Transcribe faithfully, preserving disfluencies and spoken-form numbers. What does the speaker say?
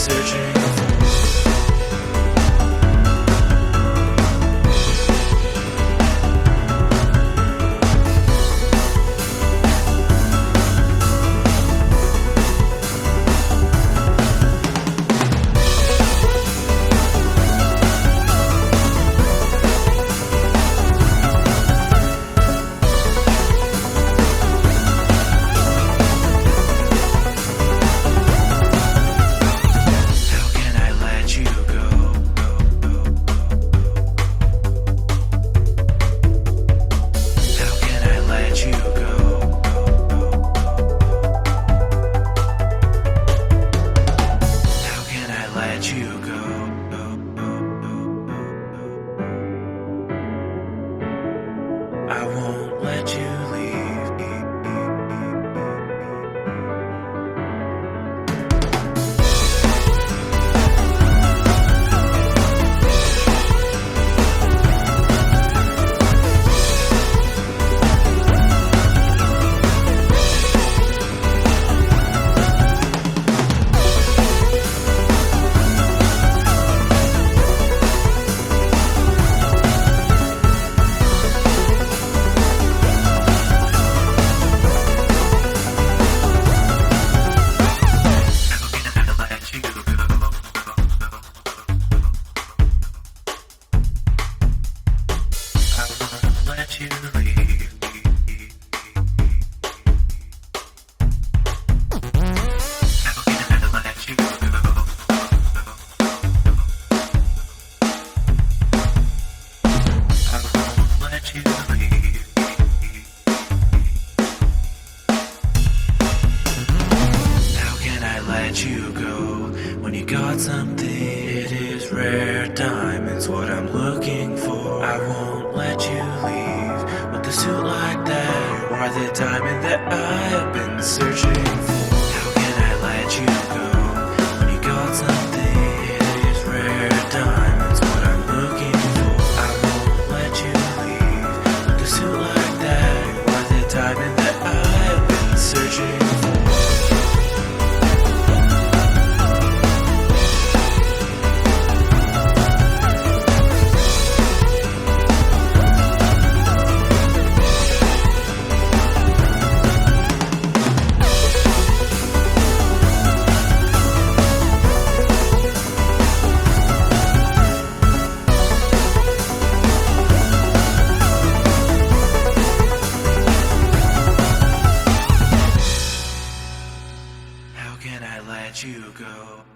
searching for. You go. I won't let you leave. Let you leave. How can I let you go? I won't let you leave. How can I let you go when you got something? It is rare diamonds, what I'm looking for. I won't let you leave with a suit like that. You are the diamond that I've been searching for. How can I let you go when you got something? It is rare diamonds, what I'm looking for. I won't let you leave with a suit like that. You are the diamond that I've been searching for. How can I let you go?